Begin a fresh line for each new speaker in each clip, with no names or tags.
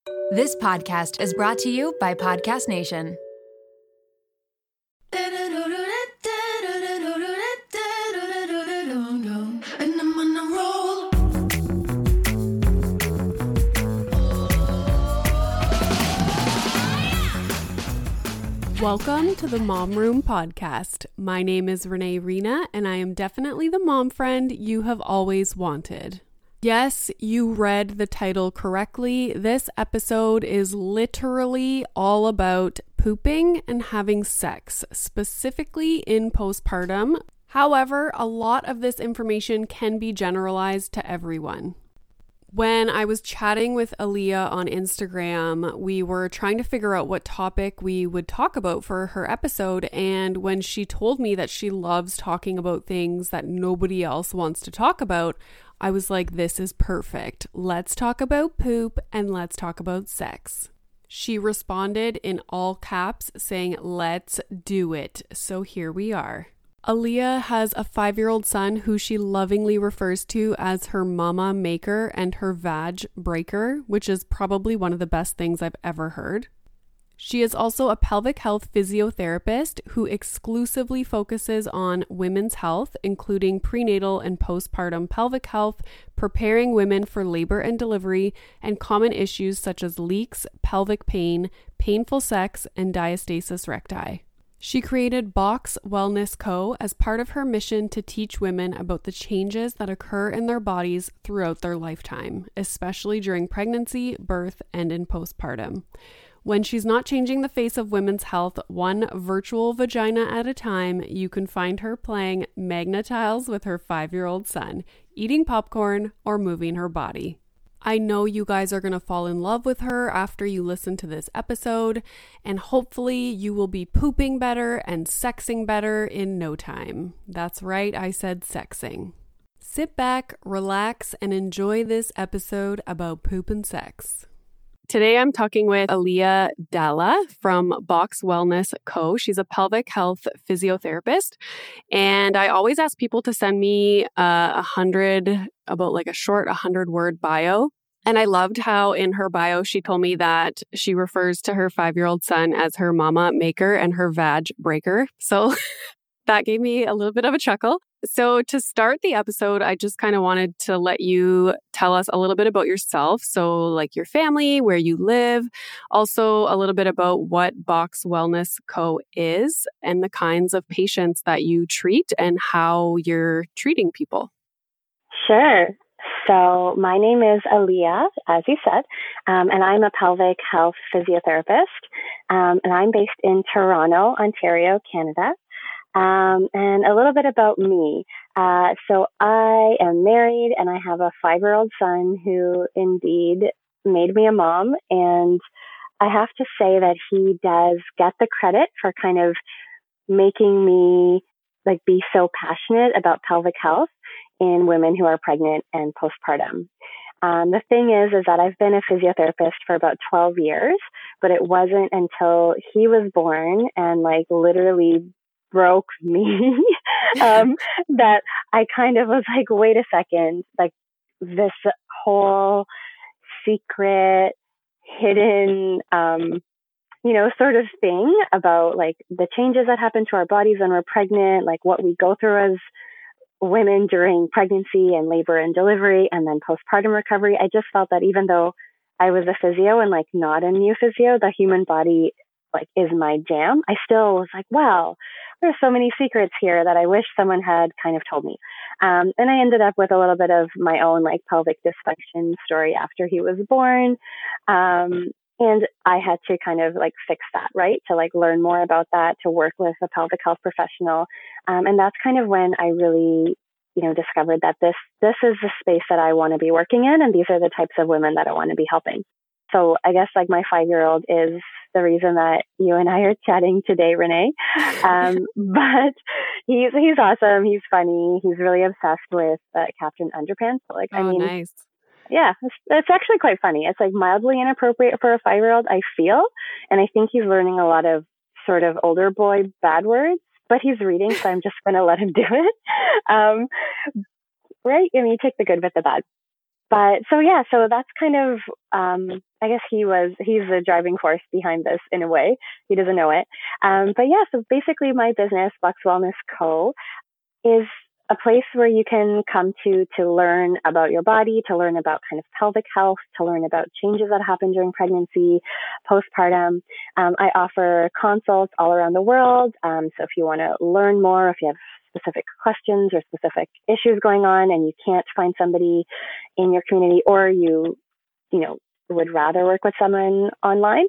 This podcast is brought to you by Podcast Nation.
Welcome to the Mom Room Podcast. My name is Renee Rena, and I am definitely the mom friend you have always wanted. Yes, you read the title correctly. This episode is literally all about pooping and having sex, specifically in postpartum. However, a lot of this information can be generalized to everyone. When I was chatting with Aaliyah on Instagram, we were trying to figure out what topic we would talk about for her episode, and when she told me that she loves talking about things that nobody else wants to talk about, I was like, this is perfect. Let's talk about poop and let's talk about sex. She responded in all caps saying, let's do it. So here we are. Aaliyah has a 5-year-old son who she lovingly refers to as her mama maker and her vag breaker, which is probably one of the best things I've ever heard. She is also a pelvic health physiotherapist who exclusively focuses on women's health, including prenatal and postpartum pelvic health, preparing women for labor and delivery, and common issues such as leaks, pelvic pain, painful sex, and diastasis recti. She created Box Wellness Co. as part of her mission to teach women about the changes that occur in their bodies throughout their lifetime, especially during pregnancy, birth, and in postpartum. When she's not changing the face of women's health one virtual vagina at a time, you can find her playing Magna Tiles with her 5-year-old son, eating popcorn, or moving her body. I know you guys are going to fall in love with her after you listen to this episode, and hopefully you will be pooping better and sexing better in no time. That's right, I said sexing. Sit back, relax, and enjoy this episode about poop and sex. Today I'm talking with Aaliyah Dalla from Box Wellness Co. She's a pelvic health physiotherapist, and I always ask people to send me a short 100-word bio. And I loved how in her bio she told me that she refers to her 5-year-old son as her mama maker and her vag breaker. So that gave me a little bit of a chuckle. So to start the episode, I just kind of wanted to let you tell us a little bit about yourself. So like your family, where you live, also a little bit about what Box Wellness Co. is and the kinds of patients that you treat and how you're treating people.
Sure. So my name is Aaliyah, as you said, and I'm a pelvic health physiotherapist, and I'm based in Toronto, Ontario, Canada. And a little bit about me. So I am married and I have a 5-year-old son who indeed made me a mom. And I have to say that he does get the credit for kind of making me be so passionate about pelvic health in women who are pregnant and postpartum. The thing is that I've been a physiotherapist for about 12 years, but it wasn't until he was born and literally broke me that I kind of was like, wait a second, this whole secret, hidden, sort of thing about the changes that happen to our bodies when we're pregnant, what we go through as women during pregnancy and labor and delivery and then postpartum recovery. I just felt that even though I was a physio and not a new physio, the human body is my jam. I still was like, wow, there's so many secrets here that I wish someone had kind of told me. And I ended up with a little bit of my own pelvic dysfunction story after he was born. And I had to kind of fix that, right? To learn more about that, to work with a pelvic health professional. And that's kind of when I really, discovered that this is the space that I want to be working in. And these are the types of women that I want to be helping. So I guess my 5-year-old is the reason that you and I are chatting today, Renee. But he's awesome. He's funny. He's really obsessed with Captain Underpants.
Nice.
Yeah, it's actually quite funny. It's mildly inappropriate for a 5-year-old, I feel. And I think he's learning a lot of sort of older boy bad words, but he's reading, so I'm just going to let him do it. Right? I mean, you take the good with the bad. But so that's kind of, I guess he's the driving force behind this in a way. He doesn't know it. But yeah, so basically my business, Lux Wellness Co., is a place where you can come to learn about your body, to learn about kind of pelvic health, to learn about changes that happen during pregnancy, postpartum. I offer consults all around the world. So if you want to learn more, if you have specific questions or specific issues going on and you can't find somebody in your community, or you would rather work with someone online.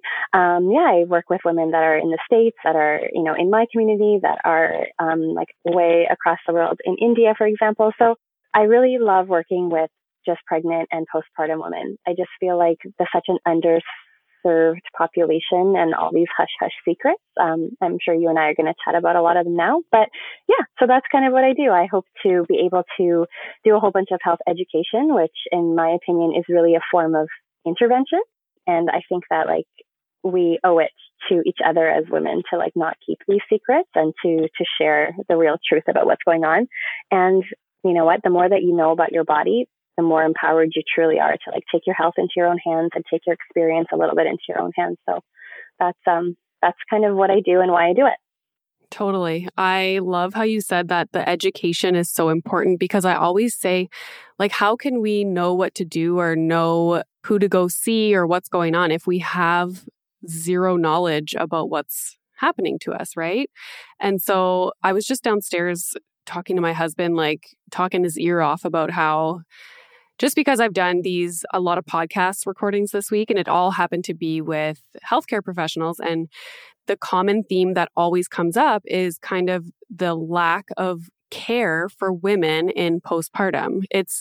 I work with women that are in the States, that are, in my community, that are like way across the world, in India, for example. So I really love working with just pregnant and postpartum women. I just feel like there's such an underserved population and all these hush-hush secrets. I'm sure you and I are going to chat about a lot of them now. But yeah, so that's kind of what I do. I hope to be able to do a whole bunch of health education, which in my opinion is really a form of intervention. And I think that like we owe it to each other as women to like not keep these secrets and to share the real truth about what's going on. And you know what, the more that you know about your body, the more empowered you truly are to like take your health into your own hands and take your experience a little bit into your own hands. So that's kind of what I do and why I do it.
Totally. I love how you said that the education is so important, because I always say, like, how can we know what to do or know who to go see or what's going on if we have zero knowledge about what's happening to us, right? And so I was just downstairs talking to my husband, like talking his ear off about how just because I've done a lot of podcast recordings this week, and it all happened to be with healthcare professionals, and the common theme that always comes up is kind of the lack of care for women in postpartum. It's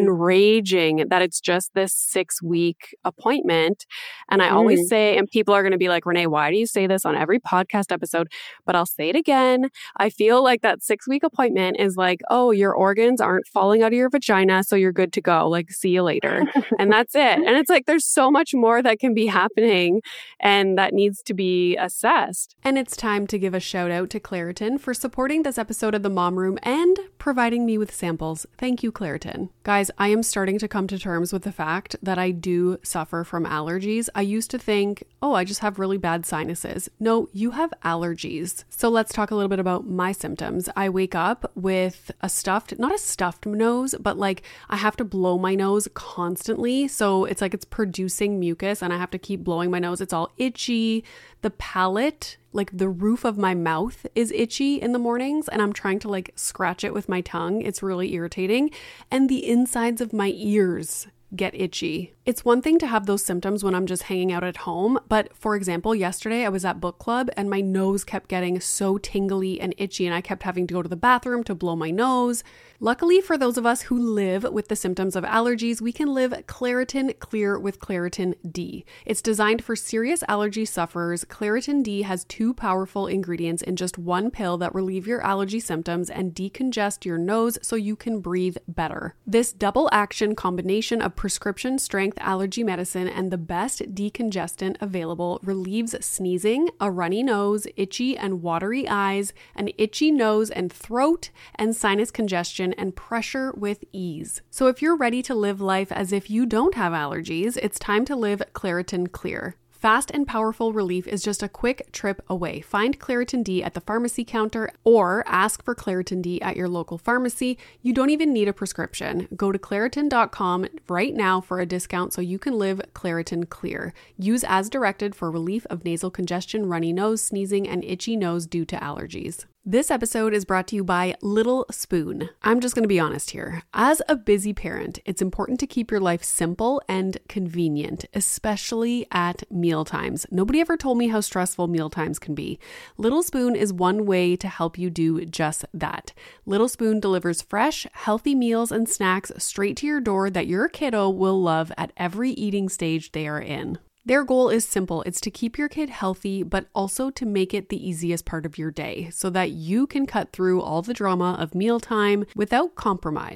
enraging that it's just this 6-week appointment. And I always say, and people are going to be like, Renee, why do you say this on every podcast episode? But I'll say it again. I feel like that 6-week appointment is like, oh, your organs aren't falling out of your vagina, so you're good to go. Like, see you later. And that's it. And it's like, there's so much more that can be happening and that needs to be assessed.
And it's time to give a shout out to Claritin for supporting this episode of the Mom Room and providing me with samples. Thank you, Claritin. Guys, I am starting to come to terms with the fact that I do suffer from allergies. I used to think, oh, I just have really bad sinuses. No, you have allergies. So let's talk a little bit about my symptoms. I wake up with not a stuffed nose, but like I have to blow my nose constantly. So it's like it's producing mucus and I have to keep blowing my nose. It's all itchy. The palate, like the roof of my mouth, is itchy in the mornings, and I'm trying to like scratch it with my tongue. It's really irritating. And the insides of my ears get itchy. It's one thing to have those symptoms when I'm just hanging out at home, but for example, yesterday I was at book club and my nose kept getting so tingly and itchy and I kept having to go to the bathroom to blow my nose. Luckily for those of us who live with the symptoms of allergies, we can live Claritin Clear with Claritin D. It's designed for serious allergy sufferers. Claritin D has 2 powerful ingredients in just 1 pill that relieve your allergy symptoms and decongest your nose so you can breathe better. This double action combination of prescription strength allergy medicine and the best decongestant available relieves sneezing, a runny nose, itchy and watery eyes, an itchy nose and throat, and sinus congestion and pressure with ease. So if you're ready to live life as if you don't have allergies, it's time to live Claritin Clear. Fast and powerful relief is just a quick trip away. Find Claritin D at the pharmacy counter or ask for Claritin D at your local pharmacy. You don't even need a prescription. Go to Claritin.com right now for a discount so you can live Claritin Clear. Use as directed for relief of nasal congestion, runny nose, sneezing, and itchy nose due to allergies. This episode is brought to you by Little Spoon. I'm just going to be honest here. As a busy parent, it's important to keep your life simple and convenient, especially at mealtimes. Nobody ever told me how stressful mealtimes can be. Little Spoon is one way to help you do just that. Little Spoon delivers fresh, healthy meals and snacks straight to your door that your kiddo will love at every eating stage they are in. Their goal is simple. It's to keep your kid healthy, but also to make it the easiest part of your day so that you can cut through all the drama of mealtime without compromise.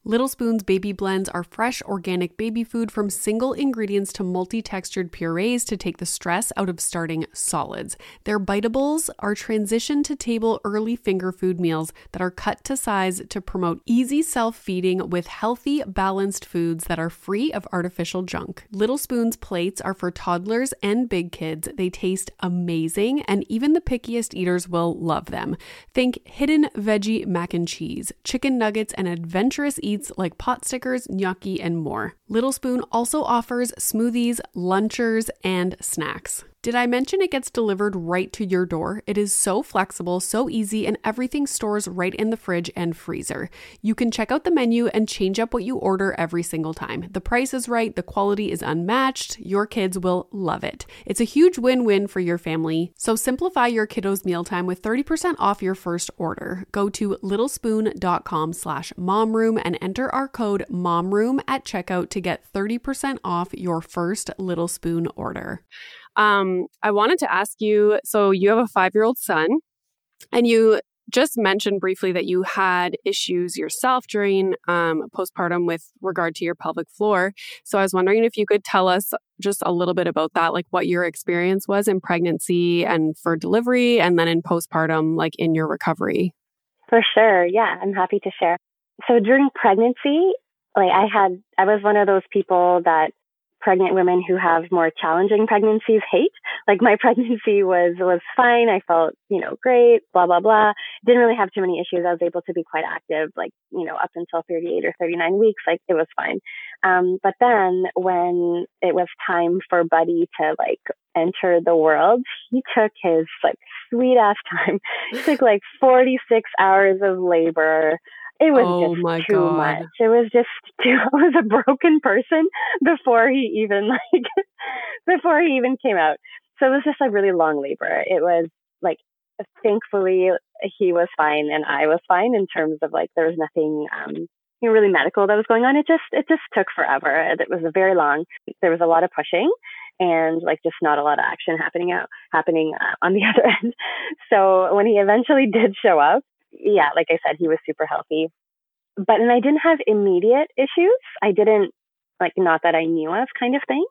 Little Spoon's baby blends are fresh, organic baby food from single ingredients to multi-textured purees to take the stress out of starting solids. Their biteables are transition to table early finger food meals that are cut to size to promote easy self-feeding with healthy, balanced foods that are free of artificial junk. Little Spoon's plates are for toddlers and big kids. They taste amazing, and even the pickiest eaters will love them. Think hidden veggie mac and cheese, chicken nuggets, and adventurous eats like pot stickers, gnocchi, and more. Little Spoon also offers smoothies, lunchers, and snacks. Did I mention it gets delivered right to your door? It is so flexible, so easy, and everything stores right in the fridge and freezer. You can check out the menu and change up what you order every single time. The price is right, the quality is unmatched, your kids will love it. It's a huge win-win for your family. So simplify your kiddos' mealtime with 30% off your first order. Go to littlespoon.com/momroom and enter our code MOMROOM at checkout to get 30% off your first Little Spoon order. I wanted to ask you, so you have a 5-year-old son, and you just mentioned briefly that you had issues yourself during postpartum with regard to your pelvic floor. So I was wondering if you could tell us just a little bit about that, like what your experience was in pregnancy and for delivery, and then in postpartum, like in your recovery.
For sure. Yeah, I'm happy to share. So during pregnancy, I was one of those people that pregnant women who have more challenging pregnancies hate. Like my pregnancy was fine. I felt, great, blah, blah, blah. Didn't really have too many issues. I was able to be quite active, up until 38 or 39 weeks, it was fine. But then when it was time for Buddy to enter the world, he took his sweet ass time. He took 46 hours of labor. It was just too much. It was just I was a broken person before he even came out. So it was just a really long labor. It was thankfully he was fine and I was fine in terms of there was nothing really medical that was going on. It just took forever. It was very long. There was a lot of pushing and just not a lot of action happening on the other end. So when he eventually did show up, yeah, like I said, he was super healthy. And I didn't have immediate issues. I didn't, not that I knew of kind of thing.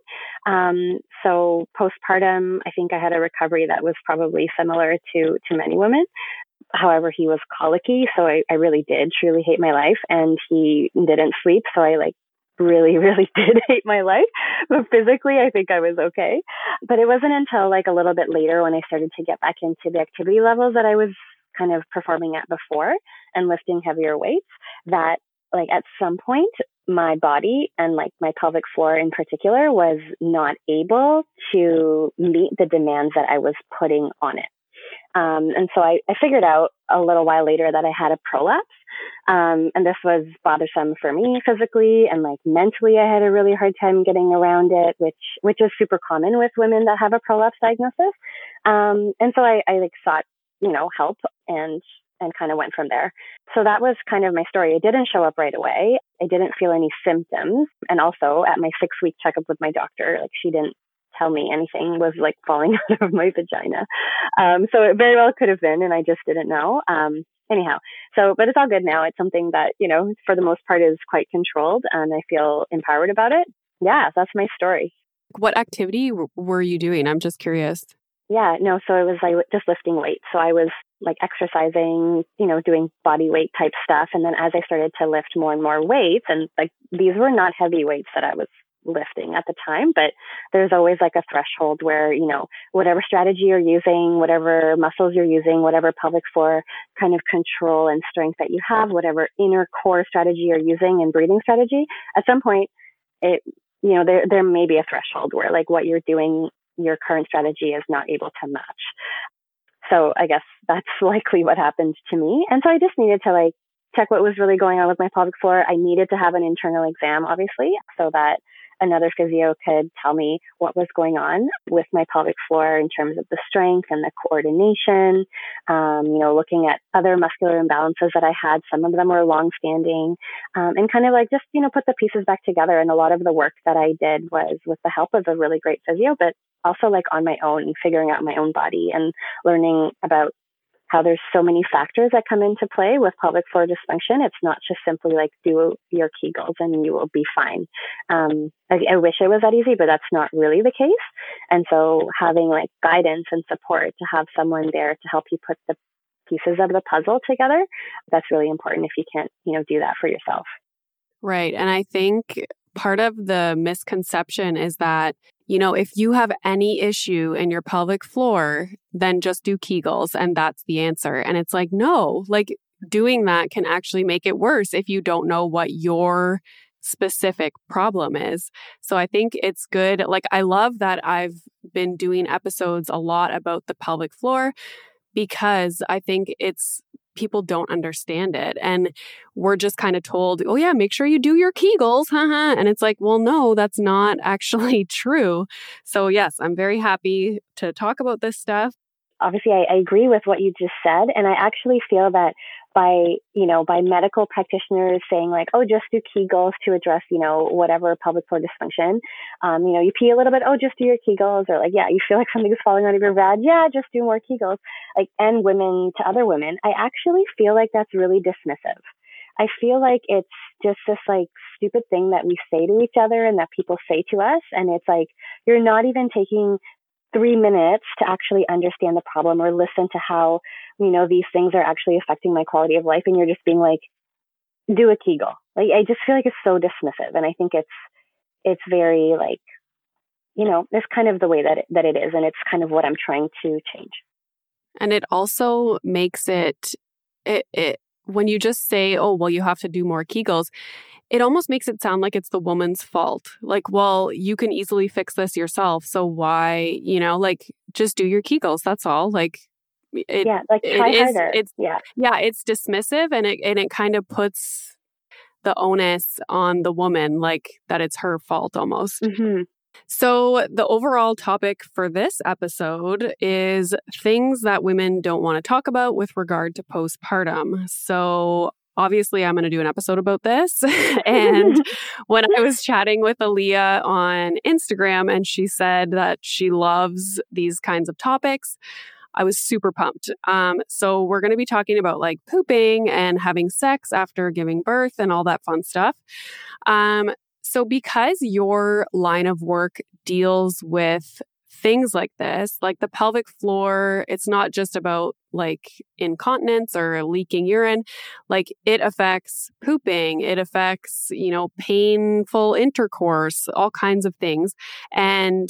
So postpartum, I think I had a recovery that was probably similar to many women. However, he was colicky. So I really did truly hate my life, and he didn't sleep. So I really, really did hate my life. But physically, I think I was okay. But it wasn't until a little bit later when I started to get back into the activity levels that I was kind of performing at before and lifting heavier weights that at some point my body and my pelvic floor in particular was not able to meet the demands that I was putting on it. And so I figured out a little while later that I had a prolapse. And this was bothersome for me physically, and mentally I had a really hard time getting around it, which is super common with women that have a prolapse diagnosis. And so I sought help and kind of went from there. So that was kind of my story. It didn't show up right away. I didn't feel any symptoms. And also at my 6-week checkup with my doctor, she didn't tell me anything was falling out of my vagina. So it very well could have been, and I just didn't know. Anyhow, but it's all good now. It's something that, for the most part is quite controlled, and I feel empowered about it. Yeah, that's my story.
What activity were you doing? I'm just curious.
Yeah, no, so it was just lifting weights. So I was exercising, doing body weight type stuff. And then as I started to lift more and more weights, and these were not heavy weights that I was lifting at the time, but there's always a threshold where, whatever strategy you're using, whatever muscles you're using, whatever pelvic floor kind of control and strength that you have, whatever inner core strategy you're using and breathing strategy, at some point there may be a threshold where what you're doing, your current strategy is not able to match. So I guess that's likely what happened to me. And so I just needed to check what was really going on with my pelvic floor. I needed to have an internal exam, obviously, so that another physio could tell me what was going on with my pelvic floor in terms of the strength and the coordination, looking at other muscular imbalances that I had. Some of them were long-standing, and kind of just, put the pieces back together. And a lot of the work that I did was with the help of a really great physio, but also on my own, figuring out my own body and learning about how there's so many factors that come into play with pelvic floor dysfunction. It's not just simply like do your Kegels and you will be fine. I wish it was that easy, but that's not really the case. And so having like guidance and support to have someone there to help you put the pieces of the puzzle together, that's really important if you can't, do that for yourself.
Right. And I think part of the misconception is that, if you have any issue in your pelvic floor, then just do Kegels and that's the answer. And it's like, no, like doing that can actually make it worse if you don't know what your specific problem is. So I think it's good. Like, I love that I've been doing episodes a lot about the pelvic floor because I think people don't understand it. And we're just kind of told, oh yeah, make sure you do your Kegels. And it's like, well, no, that's not actually true. So yes, I'm very happy to talk about this stuff.
Obviously, I agree with what you just said. And I actually feel that by medical practitioners saying like, oh, just do Kegels to address, whatever pelvic floor dysfunction. You pee a little bit, oh, just do your Kegels. Or like, yeah, you feel like something's falling out of your vag. Yeah, just do more Kegels. Like, and women to other women, I actually feel like that's really dismissive. I feel like it's just this like stupid thing that we say to each other and that people say to us. And it's like, you're not even taking 3 minutes to actually understand the problem or listen to how, these things are actually affecting my quality of life. And you're just being like, do a Kegel. Like, I just feel like it's so dismissive. And I think it's very like, it's kind of the way that it is. And it's kind of what I'm trying to change.
And it also makes it when you just say, oh, well, you have to do more Kegels, it almost makes it sound like it's the woman's fault. Like, well, you can easily fix this yourself. So why, just do your Kegels. That's all. Like,
try harder.
It's dismissive and it kind of puts the onus on the woman, like that it's her fault almost.
Mm-hmm.
So the overall topic for this episode is things that women don't want to talk about with regard to postpartum. So obviously, I'm going to do an episode about this. And when I was chatting with Aaliyah on Instagram and she said that she loves these kinds of topics, I was super pumped. So we're going to be talking about like pooping and having sex after giving birth and all that fun stuff. So because your line of work deals with things like this, like the pelvic floor, it's not just about like incontinence or leaking urine, like it affects pooping, it affects, painful intercourse, all kinds of things. And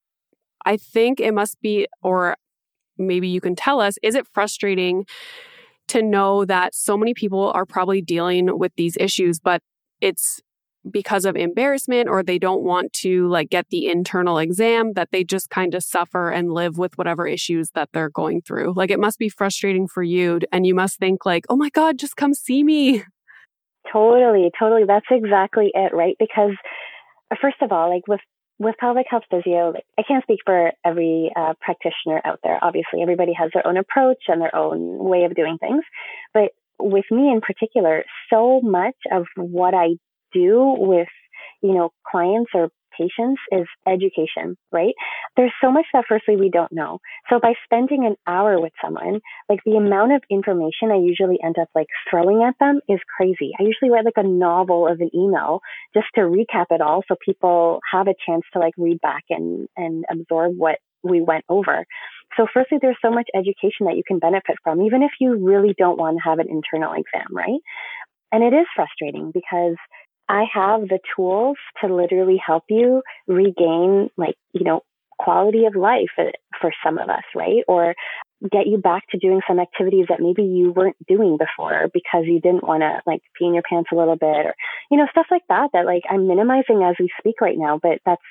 I think it must be, or maybe you can tell us, is it frustrating to know that so many people are probably dealing with these issues, but it's because of embarrassment or they don't want to like get the internal exam, that they just kind of suffer and live with whatever issues that they're going through? Like, it must be frustrating for you and you must think like, oh my God, just come see me.
Totally. That's exactly it, right? Because first of all, like with pelvic health physio, I can't speak for every practitioner out there. Obviously, everybody has their own approach and their own way of doing things. But with me in particular, so much of what I do with, clients or patients is education, right? There's so much that firstly we don't know. So by spending an hour with someone, like the amount of information I usually end up like throwing at them is crazy. I usually write like a novel of an email just to recap it all so people have a chance to like read back and absorb what we went over. So firstly, there's so much education that you can benefit from, even if you really don't want to have an internal exam, right? And it is frustrating because I have the tools to literally help you regain quality of life for some of us, right? Or get you back to doing some activities that maybe you weren't doing before because you didn't want to like pee in your pants a little bit or, stuff like that like I'm minimizing as we speak right now, but that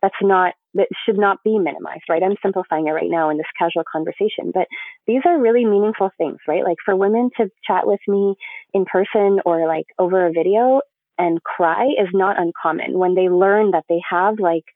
should not be minimized, right? I'm simplifying it right now in this casual conversation, but these are really meaningful things, right? Like for women to chat with me in person or like over a video and cry is not uncommon when they learn that they have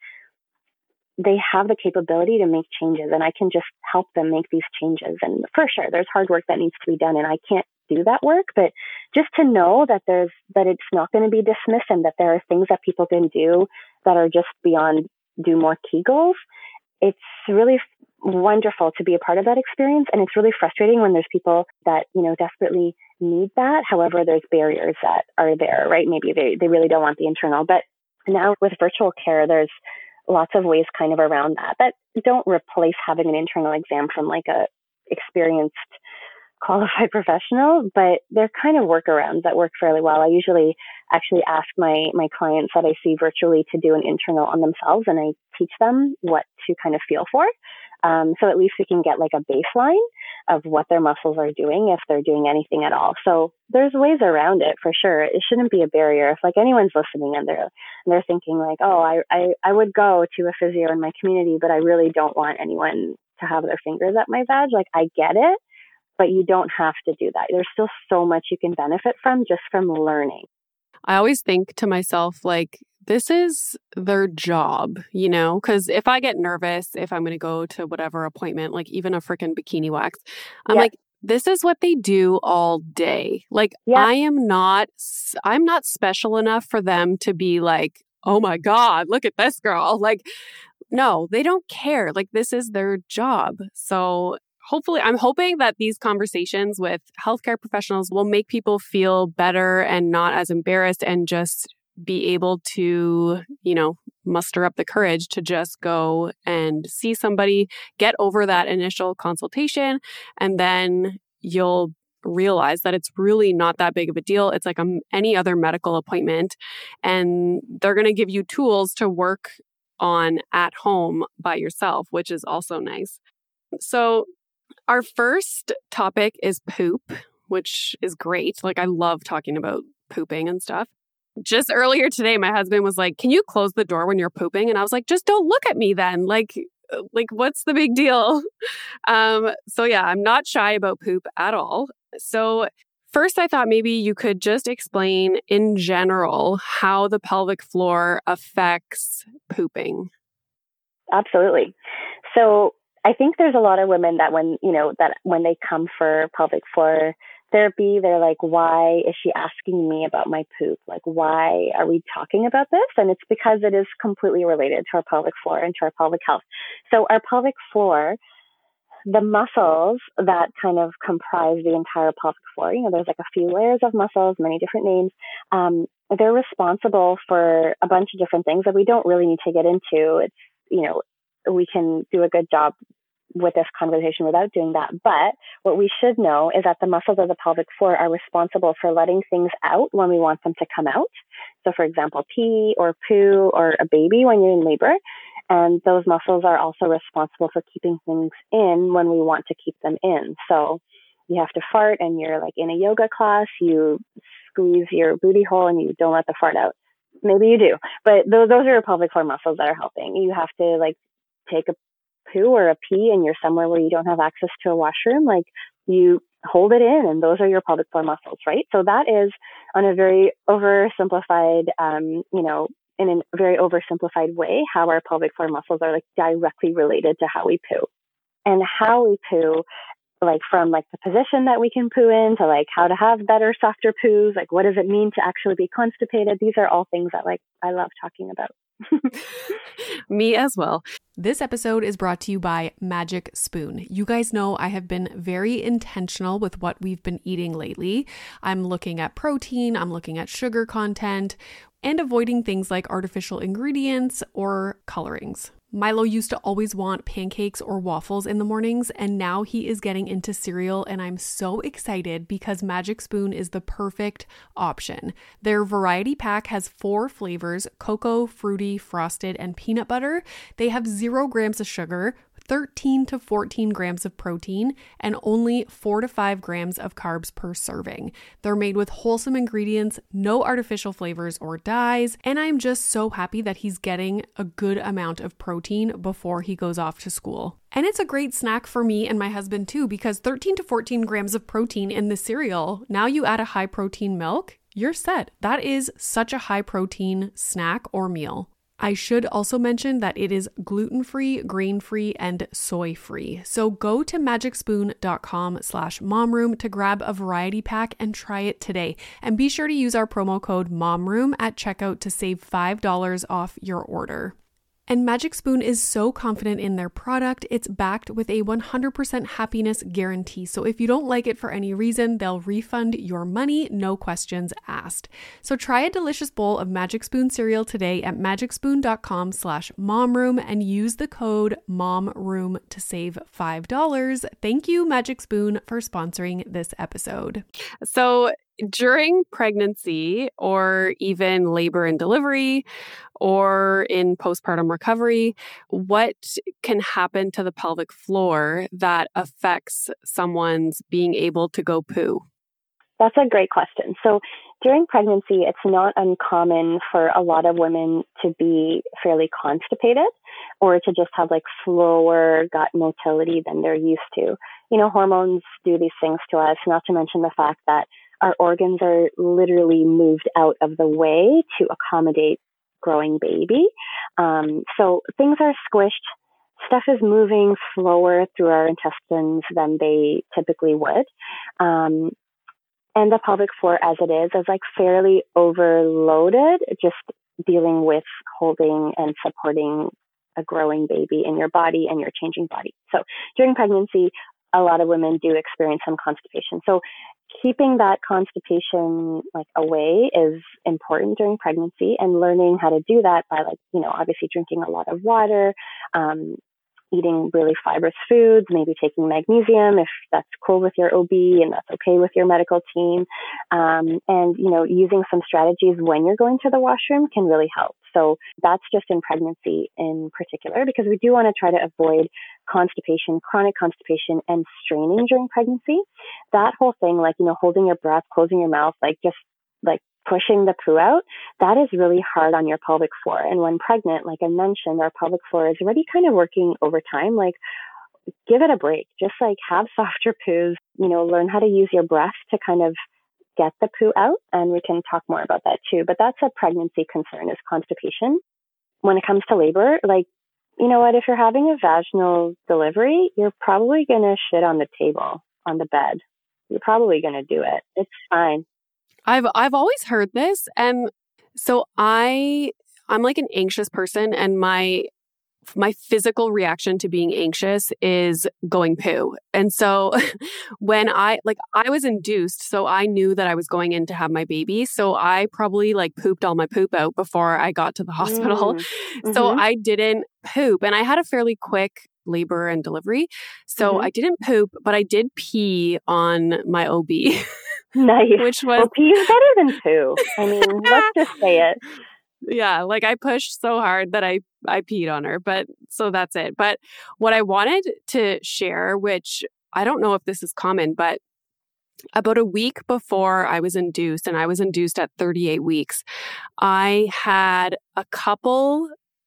the capability to make changes and I can just help them make these changes. And for sure, there's hard work that needs to be done and I can't do that work, but just to know that it's not going to be dismissed and that there are things that people can do that are just beyond do more Kegels. It's really wonderful to be a part of that experience. And it's really frustrating when there's people that, desperately need that. However, there's barriers that are there, right? Maybe they really don't want the internal. But now with virtual care, there's lots of ways kind of around that don't replace having an internal exam from like a experienced qualified professional, but they're kind of workarounds that work fairly well. I usually actually ask my clients that I see virtually to do an internal on themselves, and I teach them what to kind of feel for. So at least we can get like a baseline of what their muscles are doing, if they're doing anything at all. So there's ways around it for sure. It shouldn't be a barrier. If like anyone's listening and they're thinking like, oh, I would go to a physio in my community, but I really don't want anyone to have their fingers at my vag. Like, I get it, but you don't have to do that. There's still so much you can benefit from just from learning.
I always think to myself, like, this is their job, because if I get nervous, if I'm going to go to whatever appointment, like even a freaking bikini wax, I'm like, this is what they do all day. Like, I'm not special enough for them to be like, oh my God, look at this girl. Like, no, they don't care. Like, this is their job. So hopefully, I'm hoping that these conversations with healthcare professionals will make people feel better and not as embarrassed, and just be able to, muster up the courage to just go and see somebody, get over that initial consultation, and then you'll realize that it's really not that big of a deal. It's like any other medical appointment, and they're going to give you tools to work on at home by yourself, which is also nice. So our first topic is poop, which is great. Like, I love talking about pooping and stuff. Just earlier today, my husband was like, can you close the door when you're pooping? And I was like, just don't look at me then. Like what's the big deal? So yeah, I'm not shy about poop at all. So first, I thought maybe you could just explain in general how the pelvic floor affects pooping.
Absolutely. So I think there's a lot of women that when they come for pelvic floor therapy, they're like, why is she asking me about my poop? Like, why are we talking about this? And it's because it is completely related to our pelvic floor and to our pelvic health. So our pelvic floor, the muscles that kind of comprise the entire pelvic floor, there's like a few layers of muscles, many different names. They're responsible for a bunch of different things that we don't really need to get into. It's, we can do a good job with this conversation without doing that. But what we should know is that the muscles of the pelvic floor are responsible for letting things out when we want them to come out. So for example, pee or poo or a baby when you're in labor. And those muscles are also responsible for keeping things in when we want to keep them in. So you have to fart and you're like in a yoga class, you squeeze your booty hole and you don't let the fart out. Maybe you do, but those are your pelvic floor muscles that are helping. You have to like take a poo or a pee and you're somewhere where you don't have access to a washroom, like you hold it in, and those are your pelvic floor muscles, right? So that is on a very oversimplified, in a very oversimplified way, how our pelvic floor muscles are like directly related to how we poo. And how we poo, like from like the position that we can poo in to like how to have better, softer poos, like what does it mean to actually be constipated? These are all things that like I love talking about.
Me as well.
This episode is brought to you by Magic Spoon. You guys know I have been very intentional with what we've been eating lately. I'm looking at protein, I'm looking at sugar content, and avoiding things like artificial ingredients or colorings. Milo used to always want pancakes or waffles in the mornings, and now he is getting into cereal, and I'm so excited because Magic Spoon is the perfect option. Their variety pack has 4 flavors: cocoa, fruity, frosted, and peanut butter. They have 0 grams of sugar, 13 to 14 grams of protein, and only 4 to 5 grams of carbs per serving. They're made with wholesome ingredients, no artificial flavors or dyes, and I'm just so happy that he's getting a good amount of protein before he goes off to school. And it's a great snack for me and my husband too, because 13 to 14 grams of protein in the cereal, now you add a high protein milk, you're set. That is such a high protein snack or meal. I should also mention that it is gluten-free, grain-free, and soy-free. So go to magicspoon.com/momroom to grab a variety pack and try it today. And be sure to use our promo code MOMROOM at checkout to save $5 off your order.
And Magic Spoon is so confident in their product, it's backed with a 100% happiness guarantee. So if you don't like it for any reason, they'll refund your money, no questions asked. So try a delicious bowl of Magic Spoon cereal today at magicspoon.com/momroom and use the code MOMROOM to save $5. Thank you, Magic Spoon, for sponsoring this episode.
So during pregnancy or even labor and delivery or in postpartum recovery, what can happen to the pelvic floor that affects someone's being able to go poo?
That's a great question. So during pregnancy, it's not uncommon for a lot of women to be fairly constipated or to just have like slower gut motility than they're used to. You know, hormones do these things to us, not to mention the fact that our organs are literally moved out of the way to accommodate growing baby. So things are squished. Stuff is moving slower through our intestines than they typically would. And the pelvic floor as it is like fairly overloaded, just dealing with holding and supporting a growing baby in your body and your changing body. So during pregnancy, a lot of women do experience some constipation. So keeping that constipation like away is important during pregnancy, and learning how to do that by obviously drinking a lot of water, eating really fibrous foods, maybe taking magnesium if that's cool with your OB and that's okay with your medical team. And, using some strategies when you're going to the washroom can really help. So that's just in pregnancy in particular, because we do want to try to avoid constipation, chronic constipation, and straining during pregnancy. That whole thing, holding your breath, closing your mouth, pushing the poo out, that is really hard on your pelvic floor. And when pregnant, like I mentioned, our pelvic floor is already kind of working overtime. Give it a break. Just have softer poos, learn how to use your breath to kind of get the poo out. And we can talk more about that too. But that's a pregnancy concern, is constipation. When it comes to labor, if you're having a vaginal delivery, you're probably going to shit on the table, on the bed. You're probably going to do it. It's fine.
I've always heard this. And so I'm like an anxious person, and my physical reaction to being anxious is going poo. And so when I was induced, so I knew that I was going in to have my baby. So I probably pooped all my poop out before I got to the hospital. Mm-hmm. So I didn't poop, and I had a fairly quick labor and delivery. So I didn't poop, but I did pee on my OB.
Nice.
Which was
pee is better than poo. I mean, let's just say it.
Yeah, I pushed so hard that I peed on her, but so that's it. But what I wanted to share, which I don't know if this is common, but about a week before I was induced, and I was induced at 38 weeks, I had a couple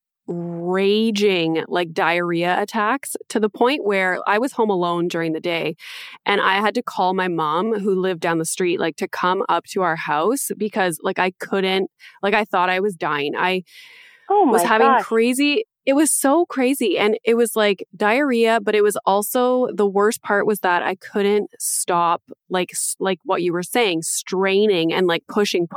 raging diarrhea attacks, to the point where I was home alone during the day, and I had to call my mom, who lived down the street, to come up to our house, because I couldn't, I thought I was dying. I was having crazy, it was so crazy. And it was diarrhea, but it was also, the worst part was that I couldn't stop, like what you were saying, straining and pushing.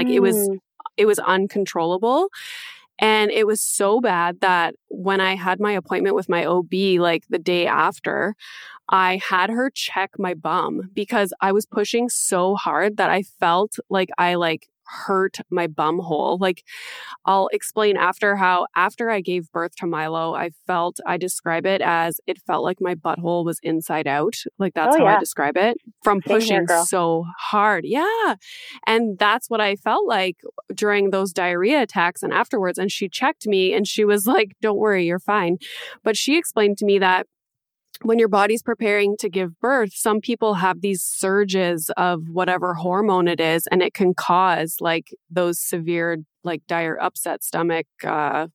It was uncontrollable. And it was so bad that when I had my appointment with my OB, the day after, I had her check my bum, because I was pushing so hard that I felt like I hurt my bum hole. I'll explain after I gave birth to Milo, I describe it as, it felt like my butthole was inside out. That's how I describe it, from pushing so hard. Yeah. And that's what I felt like during those diarrhea attacks and afterwards. And she checked me and she was like, "Don't worry, you're fine." But she explained to me that when your body's preparing to give birth, some people have these surges of whatever hormone it is, and it can cause those severe, dire upset stomach, attacks.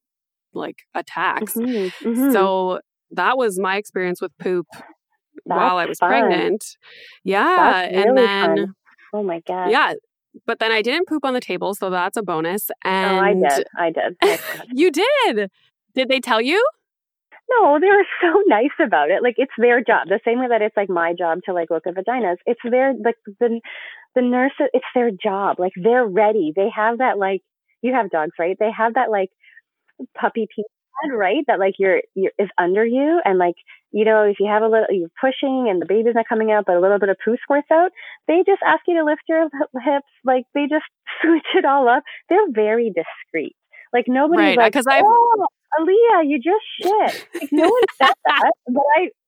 Mm-hmm, mm-hmm.
So that was my experience with poop while I was pregnant. Yeah.
That's really
and then,
fun. Oh my God.
Yeah. But then I didn't poop on the table, so that's a bonus. And
I did.
You did? Did they tell you?
No, they were so nice about it. It's their job. The same way that it's my job to look at vaginas. It's their, the nurse, it's their job. They're ready. They have that, you have dogs, right? They have that puppy pee bad, right? That like you're is under you, and like, you know, if you have a little, you're pushing and the baby's not coming out, but a little bit of poo squirts out, they just ask you to lift your hips. Like they just switch it all up. They're very discreet. Like nobody's like, oh, Aaliyah, you just shit. Like no one said that, but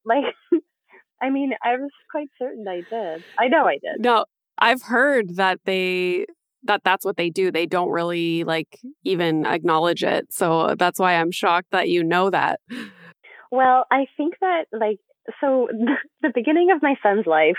I mean, I was quite certain I did. I know I did.
No, I've heard that that's what they do. They don't really like even acknowledge it. So that's why I'm shocked that you know that.
Well, I think that so the beginning of my son's life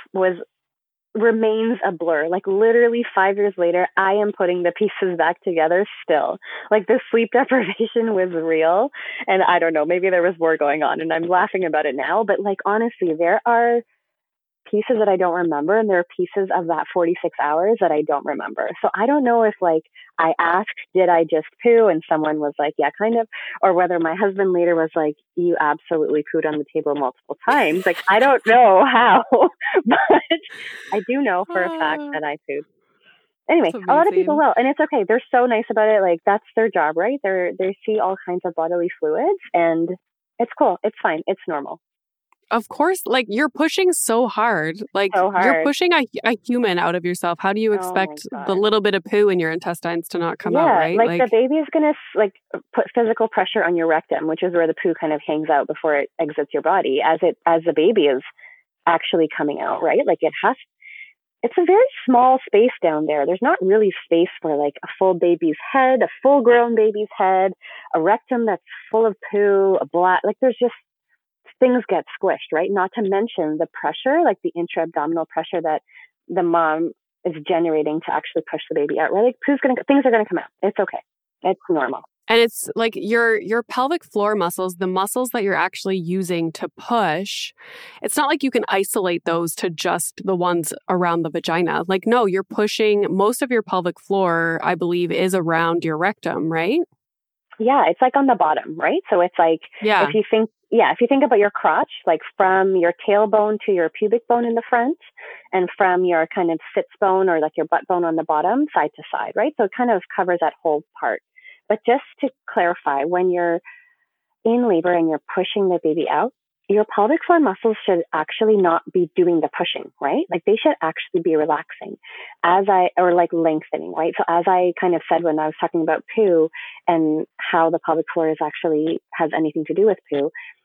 remains a blur. Like literally 5 years later, I am putting the pieces back together still. Like the sleep deprivation was real. And I don't know, maybe there was more going on and I'm laughing about it now. But like, honestly, there are pieces that I don't remember. And there are pieces of that 46 hours that I don't remember. So I don't know if like I asked, did I just poo? And someone was like, yeah, kind of. Or whether my husband later was like, you absolutely pooed on the table multiple times. Like, I don't know how, but I do know for a fact that I pooed. Anyway, a lot of people will, and it's okay. They're so nice about it. Like that's their job, right? They see all kinds of bodily fluids and it's cool. It's fine. It's normal.
Of course, like you're pushing so hard. Like you're pushing a human out of yourself. How do you expect the little bit of poo in your intestines to not come out, right?
Like the baby is going to like put physical pressure on your rectum, which is where the poo kind of hangs out before it exits your body as the baby is actually coming out, right? Like it's a very small space down there. There's not really space for like a full baby's head, a full grown baby's head, a rectum that's full of poo, like there's just things get squished, right? Not to mention the pressure, like the intra-abdominal pressure that the mom is generating to actually push the baby out, right? Like things are going to come out. It's okay. It's normal.
And it's like your pelvic floor muscles, the muscles that you're actually using to push, it's not like you can isolate those to just the ones around the vagina. Like, no, you're pushing most of your pelvic floor, I believe, is around your rectum, right?
Yeah, it's like on the bottom, right? So it's like, if you think about your crotch, like from your tailbone to your pubic bone in the front and from your kind of sits bone or like your butt bone on the bottom, side to side, right? So it kind of covers that whole part. But just to clarify, when you're in labor and you're pushing the baby out, your pelvic floor muscles should actually not be doing the pushing, right? Like they should actually be relaxing or like lengthening, right? So as I kind of said when I was talking about poo and how the pelvic floor has anything to do with poo,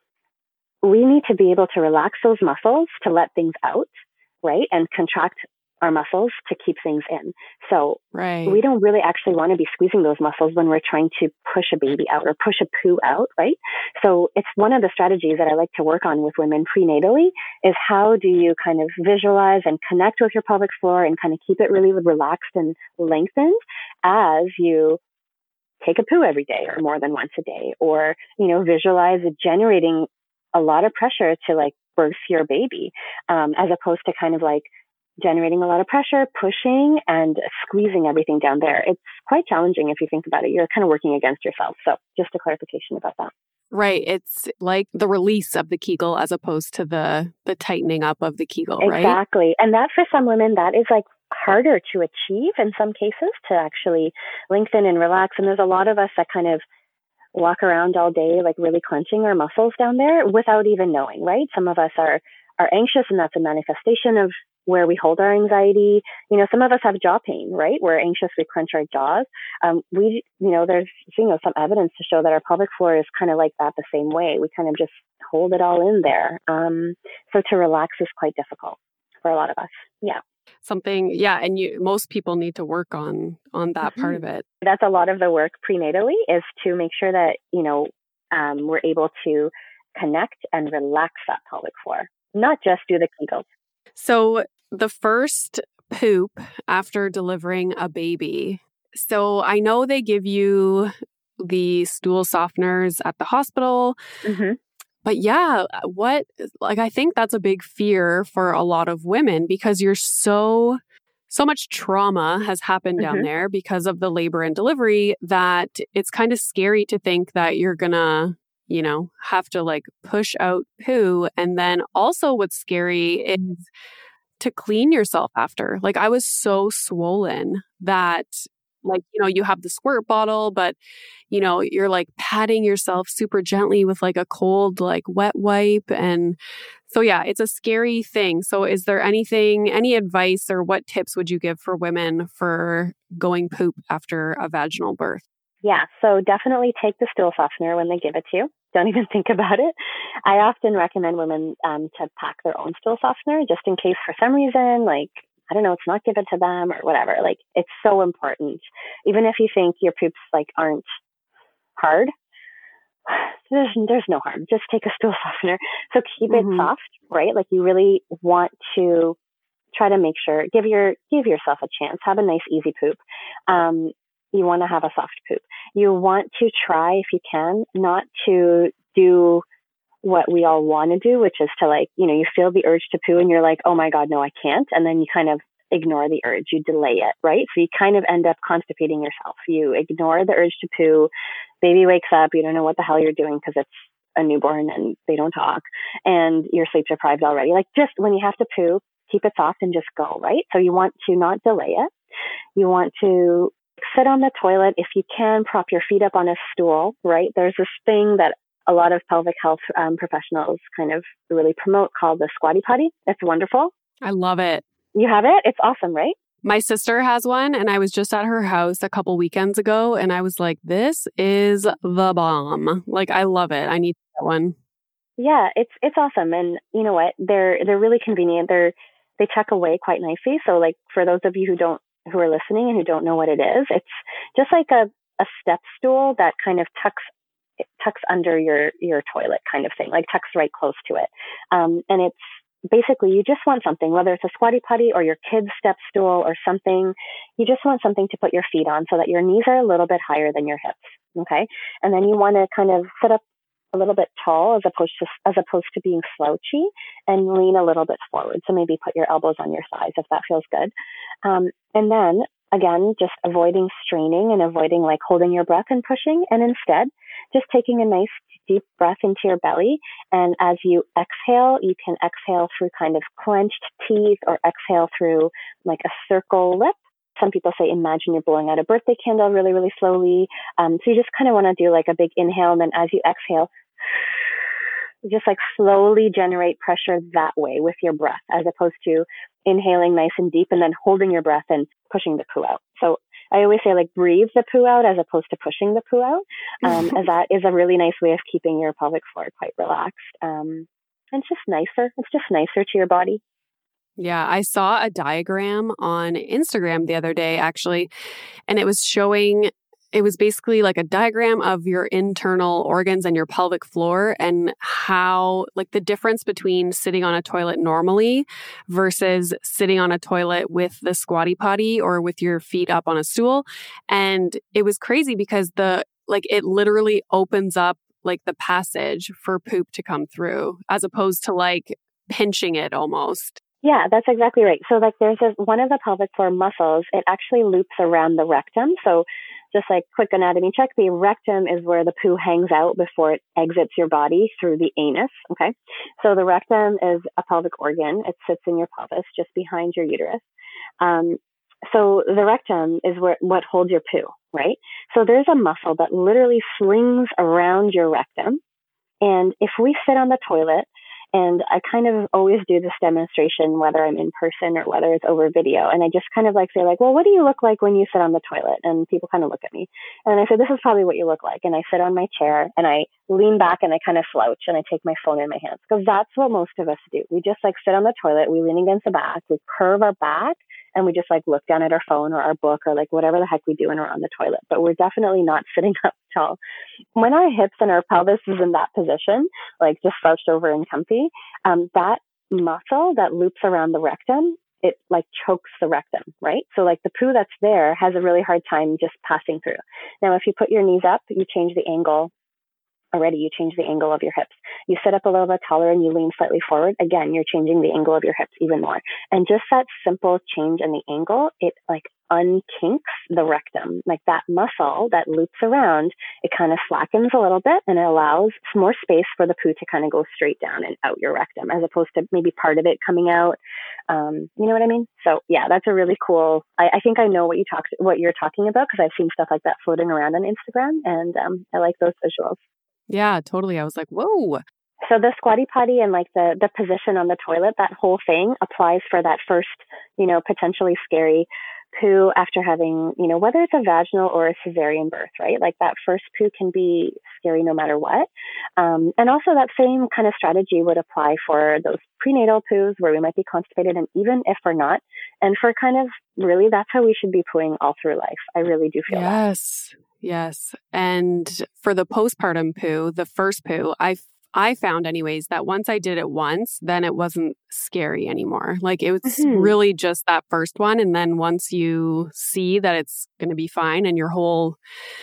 we need to be able to relax those muscles to let things out, right? And contract our muscles to keep things in. So we don't really actually want to be squeezing those muscles when we're trying to push a baby out or push a poo out, right? So it's one of the strategies that I like to work on with women prenatally is how do you kind of visualize and connect with your pelvic floor and kind of keep it really relaxed and lengthened as you take a poo every day or more than once a day, or, you know, visualize it generating a lot of pressure to like birth your baby, as opposed to kind of like generating a lot of pressure, pushing and squeezing everything down there. It's quite challenging if you think about it. You're kind of working against yourself. So just a clarification about that.
Right. It's like the release of the Kegel as opposed to the tightening up of the Kegel, right?
Exactly. And that for some women, that is like harder to achieve in some cases to actually lengthen and relax. And there's a lot of us that kind of walk around all day, like really clenching our muscles down there without even knowing, right? Some of us are anxious and that's a manifestation of where we hold our anxiety. You know, some of us have jaw pain, right? We're anxious, we clench our jaws. There's, some evidence to show that our pelvic floor is kind of like that the same way. We kind of just hold it all in there. So to relax is quite difficult for a lot of us. Yeah.
And most people need to work on that part of it.
That's a lot of the work prenatally is to make sure that, we're able to connect and relax that pelvic floor, not just do the Kegels.
So the first poop after delivering a baby. So I know they give you the stool softeners at the hospital. Mm-hmm. But yeah, I think that's a big fear for a lot of women because you're so much trauma has happened down there because of the labor and delivery that it's kind of scary to think that you're gonna, have to like push out poo. And then also what's scary is to clean yourself after. Like I was so swollen that like, you have the squirt bottle, but, you're like patting yourself super gently with like a cold, like wet wipe. And so, yeah, it's a scary thing. So is there any advice or what tips would you give for women for going poop after a vaginal birth?
Yeah, so definitely take the stool softener when they give it to you. Don't even think about it. I often recommend women to pack their own stool softener just in case for some reason, like, I don't know, it's not given to them or whatever. Like, it's so important. Even if you think your poops like aren't hard, there's no harm. Just take a stool softener. So keep it soft, right? Like, you really want to try to make sure, give yourself a chance. Have a nice, easy poop. You want to have a soft poop. You want to try, if you can, not to do what we all want to do, which is to like, you feel the urge to poo and you're like, oh my God, no, I can't. And then you kind of ignore the urge. You delay it, right? So you kind of end up constipating yourself. You ignore the urge to poo. Baby wakes up. You don't know what the hell you're doing because it's a newborn and they don't talk and you're sleep deprived already. Like, just when you have to poo, keep it soft and just go, right? So you want to not delay it. You want to sit on the toilet. If you can, prop your feet up on a stool, right? There's this thing that a lot of pelvic health professionals kind of really promote called the squatty potty. It's wonderful.
I love it.
You have it? It's awesome, right?
My sister has one, and I was just at her house a couple weekends ago, and I was like, this is the bomb. Like, I love it. I need that one.
Yeah, it's awesome. And you know what? They're really convenient. They tuck away quite nicely. So like, for those of you who are listening and who don't know what it is, it's just like a step stool that kind of tucks under your toilet kind of thing, like tucks right close to it. And it's basically, you just want something, whether it's a squatty potty or your kid's step stool or something, you just want something to put your feet on so that your knees are a little bit higher than your hips. Okay. And then you want to kind of sit up a little bit tall as opposed to being slouchy, and lean a little bit forward. So maybe put your elbows on your thighs if that feels good. And then again, just avoiding straining and avoiding like holding your breath and pushing, and instead just taking a nice deep breath into your belly. And as you exhale, you can exhale through kind of clenched teeth or exhale through like a circle lip. Some people say, imagine you're blowing out a birthday candle really, really slowly. So you just kind of want to do like a big inhale. And then as you exhale, you just like slowly generate pressure that way with your breath, as opposed to inhaling nice and deep and then holding your breath and pushing the poo out. So I always say, like, breathe the poo out as opposed to pushing the poo out. As that is a really nice way of keeping your pelvic floor quite relaxed. And it's just nicer. It's just nicer to your body.
Yeah, I saw a diagram on Instagram the other day, actually, and it was basically like a diagram of your internal organs and your pelvic floor, and how, like, the difference between sitting on a toilet normally versus sitting on a toilet with the squatty potty or with your feet up on a stool. And it was crazy because it literally opens up like the passage for poop to come through, as opposed to like pinching it almost.
Yeah, that's exactly right. So like, there's one of the pelvic floor muscles, it actually loops around the rectum. So just like quick anatomy check, the rectum is where the poo hangs out before it exits your body through the anus. Okay. So the rectum is a pelvic organ. It sits in your pelvis just behind your uterus. So the rectum is what holds your poo, right? So there's a muscle that literally slings around your rectum. And if we sit on the toilet, and I kind of always do this demonstration, whether I'm in person or whether it's over video. And I just kind of like say like, well, what do you look like when you sit on the toilet? And people kind of look at me. And I say, this is probably what you look like. And I sit on my chair and I lean back and I kind of slouch and I take my phone in my hands, because that's what most of us do. We just like sit on the toilet, we lean against the back, we curve our back, and we just like look down at our phone or our book or like whatever the heck we do when we're on the toilet. But we're definitely not sitting up tall. When our hips and our pelvis is in that position, like just slouched over and comfy, that muscle that loops around the rectum, it like chokes the rectum, right? So like the poo that's there has a really hard time just passing through. Now, if you put your knees up, you change the angle. Already, you change the angle of your hips. You sit up a little bit taller and you lean slightly forward. Again, you're changing the angle of your hips even more. And just that simple change in the angle, it like unkinks the rectum. Like that muscle that loops around, it kind of slackens a little bit and it allows some more space for the poo to kind of go straight down and out your rectum, as opposed to maybe part of it coming out. You know what I mean? So yeah, that's a really cool, I think I know what you're talking about, because I've seen stuff like that floating around on Instagram, and I like those visuals.
Yeah, totally. I was like, whoa.
So the squatty potty and like the position on the toilet, that whole thing applies for that first, potentially scary poo after having, whether it's a vaginal or a cesarean birth, right? Like that first poo can be scary no matter what. And also that same kind of strategy would apply for those prenatal poos where we might be constipated, and even if we're not, and for kind of really, that's how we should be pooing all through life. I really do feel that.
Yes. And for the postpartum poo, the first poo, I found anyways that once I did it once, then it wasn't scary anymore. Like it was really just that first one. And then once you see that it's going to be fine and your whole,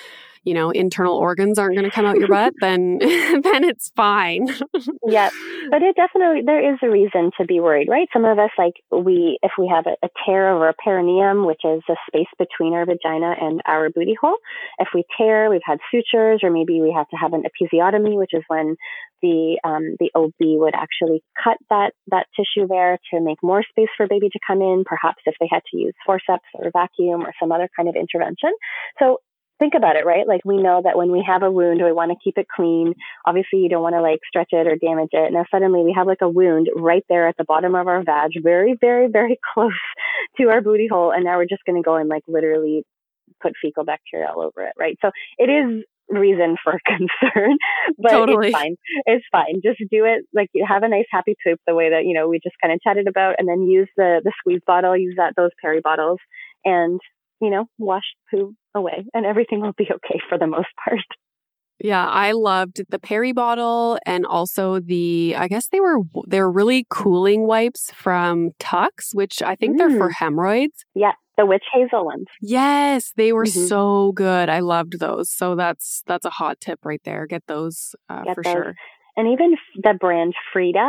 internal organs aren't going to come out your butt, then it's fine.
Yeah. But there is a reason to be worried, right? Some of us, like if we have a tear over a perineum, which is the space between our vagina and our booty hole, if we tear, we've had sutures, or maybe we have to have an episiotomy, which is when the OB would actually cut that tissue there to make more space for baby to come in, perhaps if they had to use forceps or vacuum or some other kind of intervention. So think about it, right? Like we know that when we have a wound, we want to keep it clean. Obviously, you don't want to like stretch it or damage it. Now suddenly we have like a wound right there at the bottom of our vag, very, very, very close to our booty hole. And now we're just going to go and like literally put fecal bacteria all over it, right? So it is reason for concern, but
totally.
It's fine. Just do it. Like you have a nice happy poop the way that, we just kind of chatted about, and then use the squeeze bottle, use those peri bottles, and, wash poo away, and everything will be okay for the most part.
Yeah, I loved the peri bottle, and also I guess they're really cooling wipes from Tux, which I think they're for hemorrhoids.
Yeah, the witch hazel ones.
Yes, they were so good. I loved those. So that's a hot tip right there. Get those sure.
And even the brand Frida,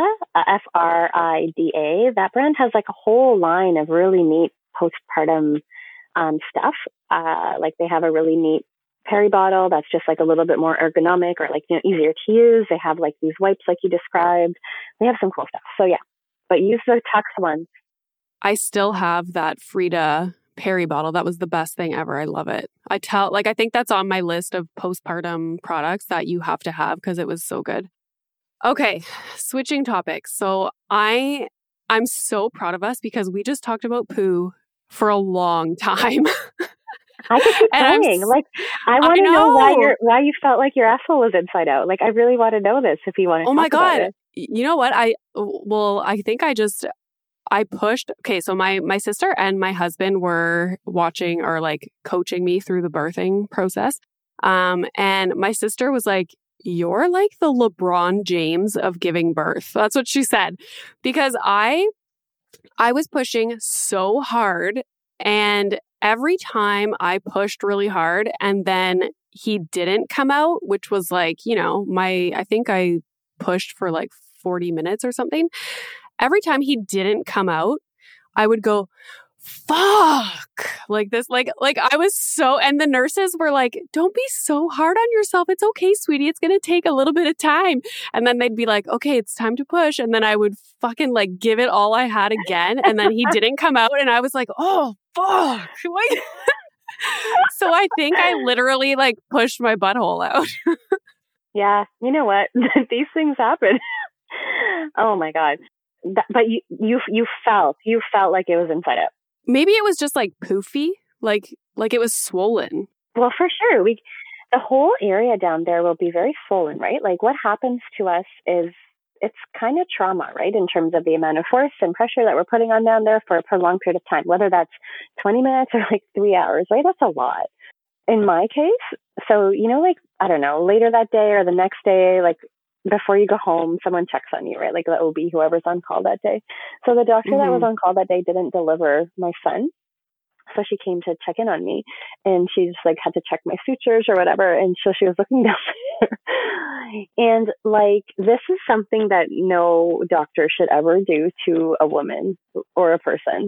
Frida, that brand has like a whole line of really neat postpartum stuff. Like they have a really neat peri bottle that's just like a little bit more ergonomic, or like easier to use. They have like these wipes like you described. They have some cool stuff. So yeah, but use the Tux ones.
I still have that Frida peri bottle. That was the best thing ever. I love it. I think that's on my list of postpartum products that you have to have because it was so good. Okay, switching topics. So I'm so proud of us because we just talked about poo for a long time.
I could keep going. I want to know why you felt like your asshole was inside out. Like, I really want to know this if you want to.
Oh my God.
About it.
You know what? I think I pushed. Okay. So my sister and my husband were watching or like coaching me through the birthing process. And my sister was like, "You're like the LeBron James of giving birth." That's what she said, because I was pushing so hard, and every time I pushed really hard and then he didn't come out, which was like, I think I pushed for like 40 minutes or something. Every time he didn't come out, I would go, fuck, like this, like I was so, and the nurses were like, "Don't be so hard on yourself. It's okay, sweetie. It's going to take a little bit of time." And then they'd be like, "Okay, it's time to push." And then I would fucking like give it all I had again. And then he didn't come out. And I was like, "Oh, fuck." So I think I literally like pushed my butthole out.
Yeah. You know what? These things happen. Oh my God. But you felt like it was inside out.
Maybe it was just like poofy, like it was swollen.
Well, for sure. The whole area down there will be very swollen, right? Like what happens to us is it's kind of trauma, right? In terms of the amount of force and pressure that we're putting on down there for a prolonged period of time, whether that's 20 minutes or like 3 hours, right? That's a lot. In my case, so, like, I don't know, later that day or the next day, like before you go home, someone checks on you, right? Like the OB, whoever's on call that day. So the doctor that was on call that day didn't deliver my son. So she came to check in on me, and she just like had to check my sutures or whatever. And so she was looking down there. And like, this is something that no doctor should ever do to a woman or a person.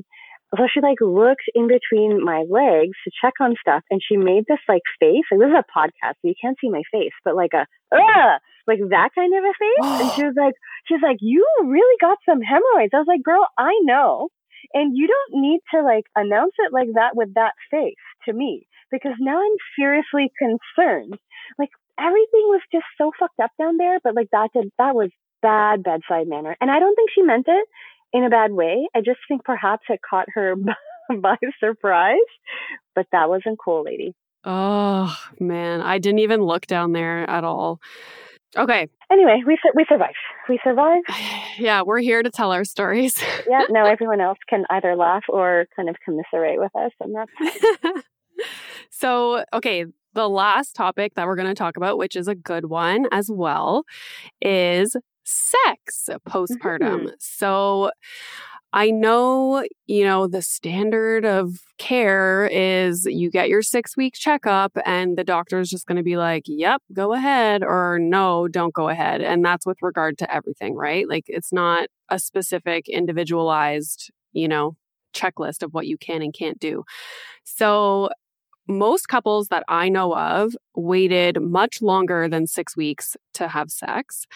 So she like looked in between my legs to check on stuff, and she made this like face. Like, this is a podcast, so you can't see my face, but like a like that kind of a face. And she's like, you really got some hemorrhoids. I was like, girl, I know, and you don't need to like announce it like that with that face to me, because now I'm seriously concerned. Like, everything was just so fucked up down there, but like that was bad bedside manner, and I don't think she meant it in a bad way. I just think perhaps it caught her by surprise, but that wasn't cool, lady.
Oh, man. I didn't even look down there at all. Okay.
Anyway, we survived. We survived.
Yeah, we're here to tell our stories.
Yeah, now everyone else can either laugh or kind of commiserate with us, and that's
So, okay, the last topic that we're going to talk about, which is a good one as well, is sex postpartum. Mm-hmm. So I know, the standard of care is you get your 6-week checkup and the doctor is just going to be like, yep, go ahead, or no, don't go ahead. And that's with regard to everything, right? Like, it's not a specific individualized, checklist of what you can and can't do. So most couples that I know of waited much longer than 6 weeks to have sex.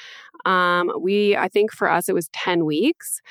I think for us, it was 10 weeks.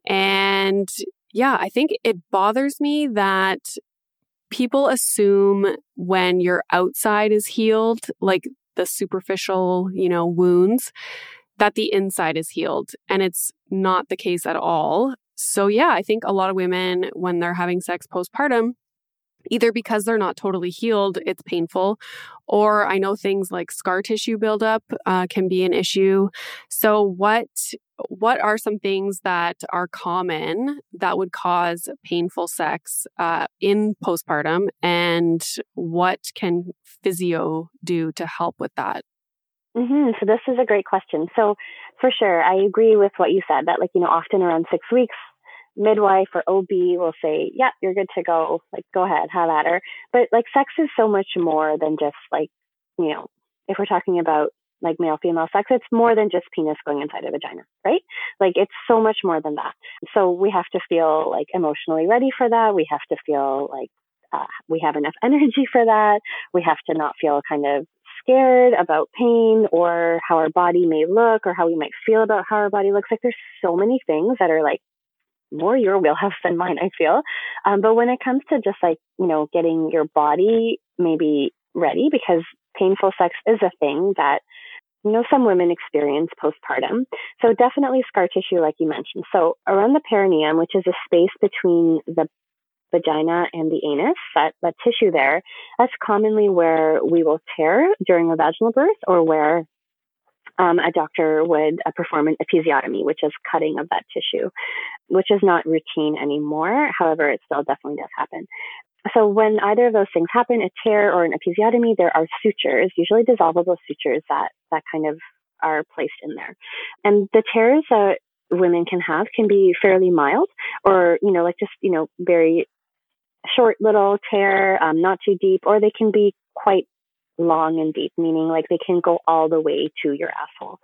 And yeah, I think it bothers me that people assume when your outside is healed, like the superficial, wounds, that the inside is healed. And it's not the case at all. So yeah, I think a lot of women, when they're having sex postpartum, either because they're not totally healed, it's painful, or I know things like scar tissue buildup can be an issue. So what are some things that are common that would cause painful sex in postpartum, and what can physio do to help with that?
Mm-hmm. So this is a great question. So for sure, I agree with what you said, that often around 6 weeks, midwife or OB will say, yeah, you're good to go. Like, go ahead, have at her. But like, sex is so much more than just like, if we're talking about like male-female sex, it's more than just penis going inside a vagina, right? Like, it's so much more than that. So we have to feel like emotionally ready for that. We have to feel like we have enough energy for that. We have to not feel kind of scared about pain or how our body may look or how we might feel about how our body looks. Like, there's so many things that are like more your wheelhouse than mine, I feel. But when it comes to just like, getting your body maybe ready, because painful sex is a thing that, some women experience postpartum. So definitely scar tissue, like you mentioned. So around the perineum, which is a space between the vagina and the anus, that tissue there, that's commonly where we will tear during a vaginal birth, or where a doctor would perform an episiotomy, which is cutting of that tissue, which is not routine anymore. However, it still definitely does happen. So when either of those things happen, a tear or an episiotomy, there are sutures, usually dissolvable sutures that kind of are placed in there. And the tears that women can have can be fairly mild, or, like just, very short little tear, not too deep, or they can be quite long and deep, meaning like they can go all the way to your asshole.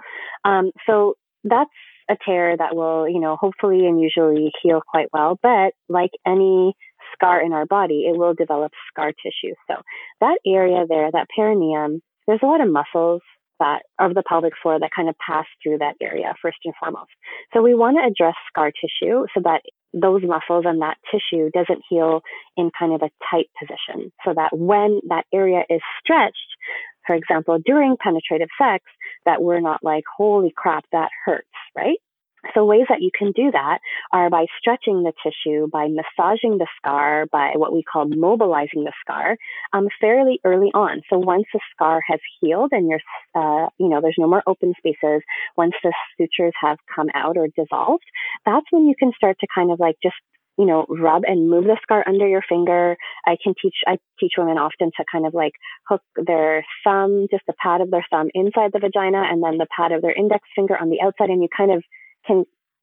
So that's a tear that will, hopefully and usually heal quite well. But like any scar in our body, it will develop scar tissue. So that area there, that perineum, there's a lot of muscles that of the pelvic floor that kind of pass through that area first and foremost. So we want to address scar tissue so that those muscles and that tissue doesn't heal in kind of a tight position, so that when that area is stretched, for example, during penetrative sex, that we're not like, holy crap, that hurts, right? So ways that you can do that are by stretching the tissue, by massaging the scar, by what we call mobilizing the scar fairly early on. So once the scar has healed and you're, there's no more open spaces, once the sutures have come out or dissolved, that's when you can start to kind of like just, rub and move the scar under your finger. I teach women often to kind of like hook their thumb, just the pad of their thumb inside the vagina, and then the pad of their index finger on the outside, and you kind of can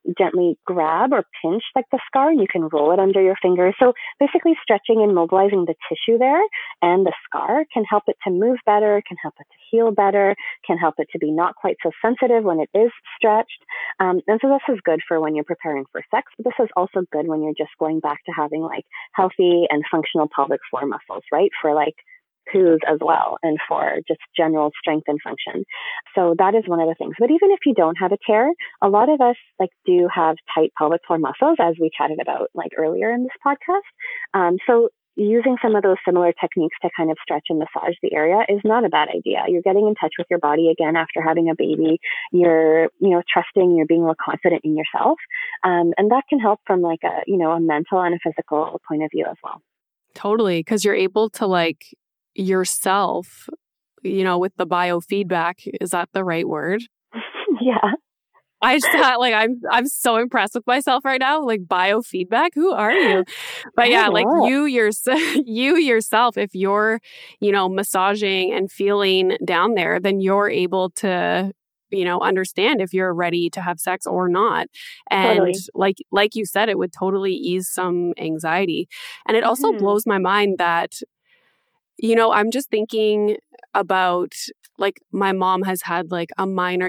gently grab or pinch like the scar, and you can roll it under your fingers. So basically stretching and mobilizing the tissue there and the scar can help it to move better, can help it to heal better, can help it to be not quite so sensitive when it is stretched. And so this is good for when you're preparing for sex, but this is also good when you're just going back to having like healthy and functional pelvic floor muscles, right? For like poos as well, and for just general strength and function. So that is one of the things. But even if you don't have a tear, a lot of us like do have tight pelvic floor muscles, as we chatted about like earlier in this podcast. So using some of those similar techniques to kind of stretch and massage the area is not a bad idea. You're getting in touch with your body again after having a baby. You're, trusting, you're being more confident in yourself. And that can help from like a mental and a physical point of view as well.
Totally. Because you're able to like yourself, with the biofeedback. Is that the right word?
Yeah.
I just thought like I'm so impressed with myself right now. Like biofeedback, who are you? But yeah, like you yourself, if you're, massaging and feeling down there, then you're able to, understand if you're ready to have sex or not. And
totally.
like you said, it would totally ease some anxiety. And it also blows my mind that, I'm just thinking about like my mom has had like a minor,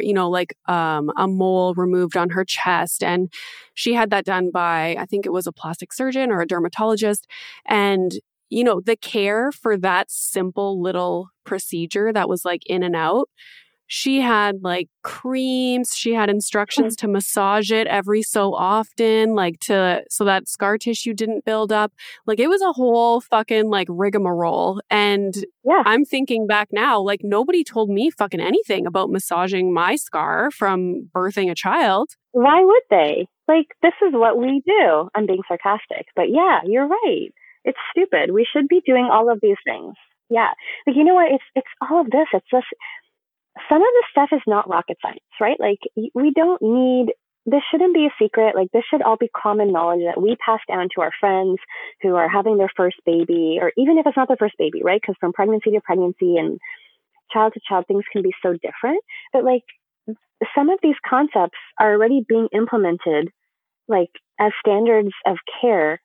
a mole removed on her chest, and she had that done by, I think it was a plastic surgeon or a dermatologist. And, the care for that simple little procedure that was like in and out, she had like creams, she had instructions to massage it every so often, so that scar tissue didn't build up. Like it was a whole fucking like rigmarole. And
yeah.
I'm thinking back now, like nobody told me fucking anything about massaging my scar from birthing a child.
Why would they? Like, this is what we do. I'm being sarcastic, but yeah, you're right. It's stupid. We should be doing all of these things. Yeah. Like, you know what? It's all of this. It's just, some of this stuff is not rocket science, right? Like we don't need, this shouldn't be a secret. Like this should all be common knowledge that we pass down to our friends who are having their first baby, or even if it's not their first baby, right? Because from pregnancy to pregnancy and child to child, things can be so different. But like some of these concepts are already being implemented like as standards of care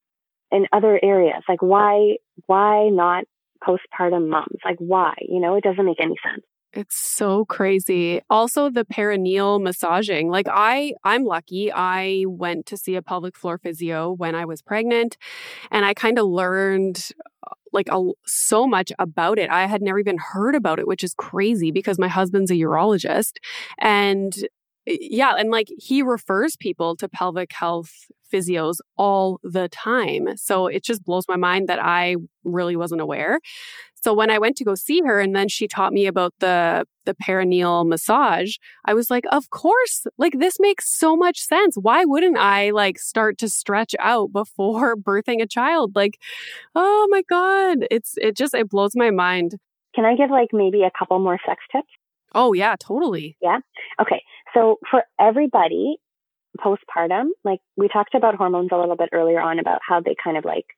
in other areas. Like why not postpartum moms? Like why? It doesn't make any sense.
It's so crazy. Also, the perineal massaging. Like I'm lucky. I went to see a pelvic floor physio when I was pregnant, and I kind of learned like so much about it. I had never even heard about it, which is crazy because my husband's a urologist. And yeah, and like he refers people to pelvic health physios all the time. So it just blows my mind that I really wasn't aware. So when I went to go see her and then she taught me about the perineal massage, I was like, of course, like this makes so much sense. Why wouldn't I like start to stretch out before birthing a child? Like, oh my God, it blows my mind.
Can I give like maybe a couple more sex tips?
Oh yeah, totally.
Yeah. Okay. So for everybody postpartum, like we talked about hormones a little bit earlier on about how they kind of like,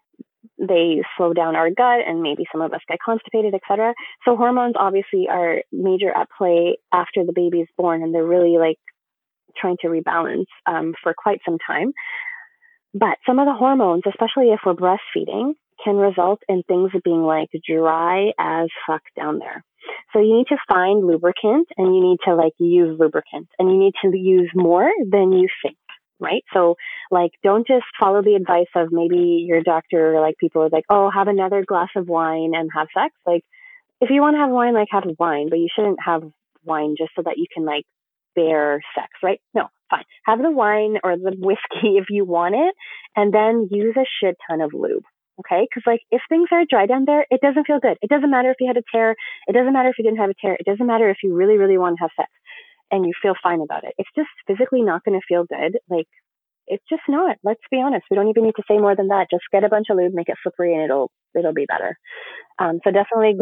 they slow down our gut and maybe some of us get constipated, etc. So hormones obviously are major at play after the baby is born, and they're really like trying to rebalance for quite some time. But some of the hormones, especially if we're breastfeeding, can result in things being like dry as fuck down there. So you need to find lubricant, and you need to like use lubricant, and you need to use more than you think. Right? So like, don't just follow the advice of maybe your doctor, or like people are like, oh, have another glass of wine and have sex. Like if you want to have wine, like have wine, but you shouldn't have wine just so that you can like bear sex, right? No, fine. Have the wine or the whiskey if you want it, and then use a shit ton of lube. Okay? Because like if things are dry down there, it doesn't feel good. It doesn't matter if you had a tear. It doesn't matter if you didn't have a tear. It doesn't matter if you really, really want to have sex and you feel fine about it. It's just physically not going to feel good. Like it's just not. Let's be honest. We don't even need to say more than that. Just get a bunch of lube, make it slippery, and it'll be better. So definitely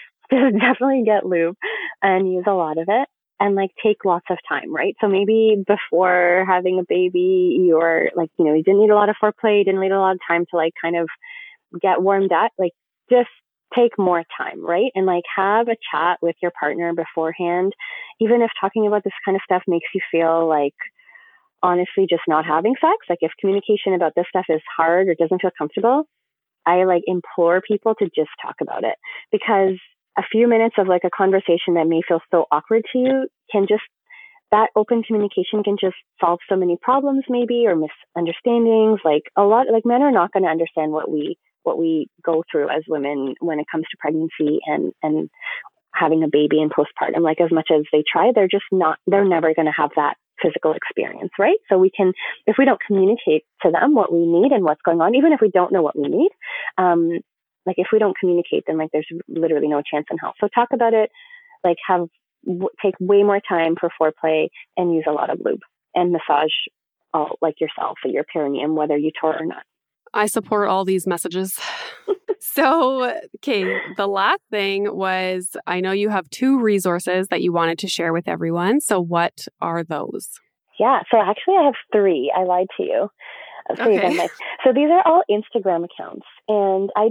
get lube and use a lot of it, and like take lots of time, right? So maybe before having a baby, you're like, you didn't need a lot of foreplay, you didn't need a lot of time to like kind of get warmed up. Like just take more time, right? And like have a chat with your partner beforehand, even if talking about this kind of stuff makes you feel like, honestly just not having sex, like if communication about this stuff is hard or doesn't feel comfortable, I like implore people to just talk about it, because a few minutes of like a conversation that may feel so awkward to you can just, that open communication can just solve so many problems maybe, or misunderstandings. Like a lot, like men are not going to understand what we go through as women when it comes to pregnancy and having a baby and postpartum. Like as much as they try, they're never going to have that physical experience, right? So we can, if we don't communicate to them what we need and what's going on, even if we don't know what we need, like if we don't communicate, then like there's literally no chance in hell. So talk about it, like take way more time for foreplay and use a lot of lube and massage like yourself or your perineum, whether you tore or not.
I support all these messages. So, okay, the last thing was, I know you have 2 resources that you wanted to share with everyone. So what are those?
Yeah, so actually I have 3. I lied to you.
Okay.
So these are all Instagram accounts, and I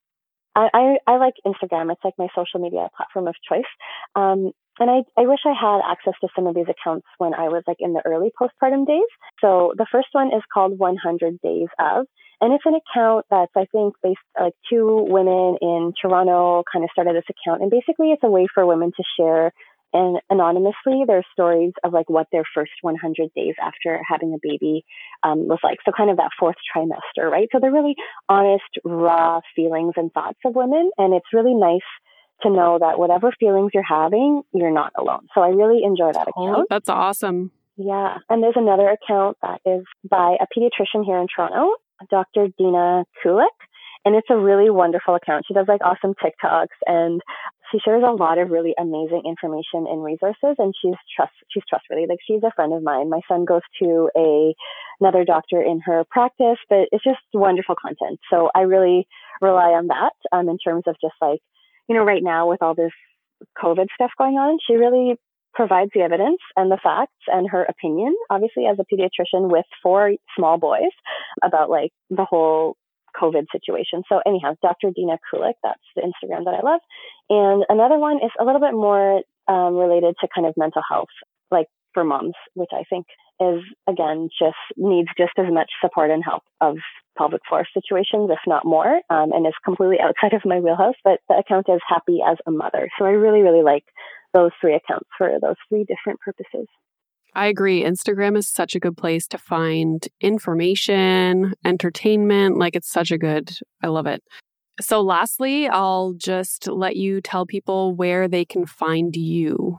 like Instagram. It's like my social media platform of choice. And I wish I had access to some of these accounts when I was like in the early postpartum days. So the first one is called 100 Days Of, and it's an account that's, I think, based like 2 women in Toronto kind of started this account. And basically it's a way for women to share and anonymously their stories of like what their first 100 days after having a baby was like. So kind of that 4th trimester, right? So they're really honest, raw feelings and thoughts of women. And it's really nice to know that whatever feelings you're having, you're not alone. So I really enjoy that account.
Oh, that's awesome.
Yeah. And there's another account that is by a pediatrician here in Toronto, Dr. Dina Kulik. And it's a really wonderful account. She does like awesome TikToks, and she shares a lot of really amazing information and resources. And she's trustworthy. Like she's a friend of mine. My son goes to another doctor in her practice, but it's just wonderful content. So I really rely on that in terms of just like, you know, right now with all this COVID stuff going on, she really provides the evidence and the facts and her opinion, obviously as a pediatrician with 4 small boys, about like the whole COVID situation. So anyhow, Dr. Dina Kulik, that's the Instagram that I love. And another one is a little bit more related to kind of mental health, like for moms, which I think is, again, just needs just as much support and help of pelvic floor situations, if not more, and is completely outside of my wheelhouse. But the account is Happy as a Mother. So I really, really like those 3 accounts for those 3 different purposes.
I agree. Instagram is such a good place to find information, entertainment. Like it's I love it. So lastly, I'll just let you tell people where they can find you.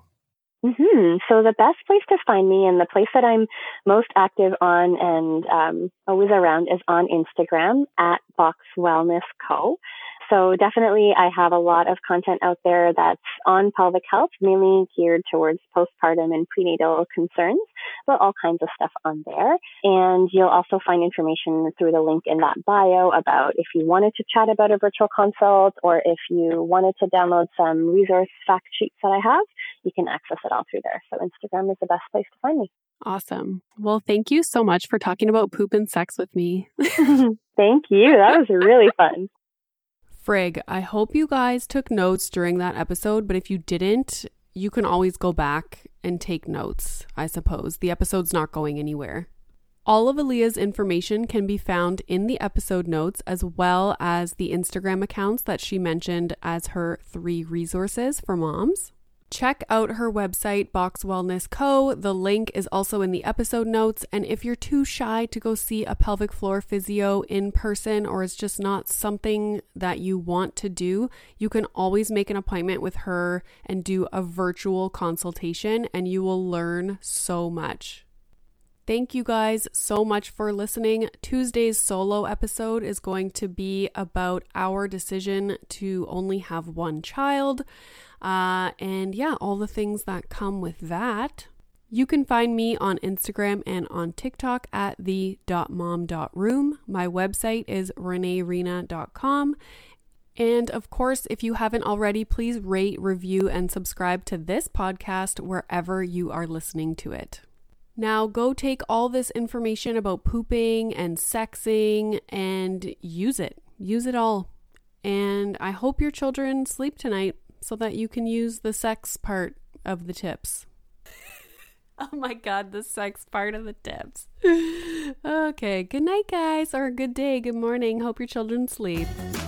So the best place to find me, and the place that I'm most active on and always around, is on Instagram at Box Wellness Co. So definitely I have a lot of content out there that's on pelvic health, mainly geared towards postpartum and prenatal concerns, but all kinds of stuff on there. And you'll also find information through the link in that bio about if you wanted to chat about a virtual consult, or if you wanted to download some resource fact sheets that I have, you can access it all through there. So Instagram is the best place to find me.
Awesome. Well, thank you so much for talking about poop and sex with me.
Thank you. That was really fun.
Frig, I hope you guys took notes during that episode, but if you didn't, you can always go back and take notes, I suppose. The episode's not going anywhere. All of Aaliyah's information can be found in the episode notes, as well as the Instagram accounts that she mentioned as her 3 resources for moms. Check out her website, Box Wellness Co. The link is also in the episode notes. And if you're too shy to go see a pelvic floor physio in person, or it's just not something that you want to do, you can always make an appointment with her and do a virtual consultation, and you will learn so much. Thank you guys so much for listening. Tuesday's solo episode is going to be about our decision to only have 1 child. And yeah, all the things that come with that. You can find me on Instagram and on TikTok at the.mom.room. My website is reneerina.com. And of course, if you haven't already, please rate, review, and subscribe to this podcast wherever you are listening to it. Now go take all this information about pooping and sexing and use it. Use it all. And I hope your children sleep tonight so that you can use the sex part of the tips.
Oh my God, the sex part of the tips. Okay, good night, guys, or good day, good morning. Hope your children sleep.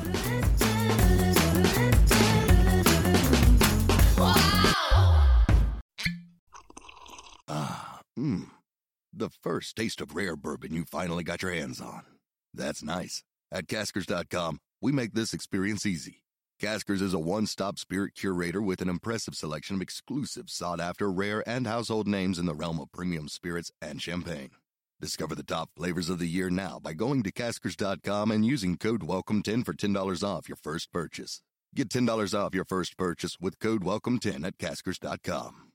The first taste of rare bourbon you finally got your hands on. That's nice. At Caskers.com, we make this experience easy. Caskers is a one-stop spirit curator with an impressive selection of exclusive, sought-after, rare, and household names in the realm of premium spirits and champagne. Discover the top flavors of the year now by going to Caskers.com and using code WELCOME10 for $10 off your first purchase. Get $10 off your first purchase with code WELCOME10 at Caskers.com.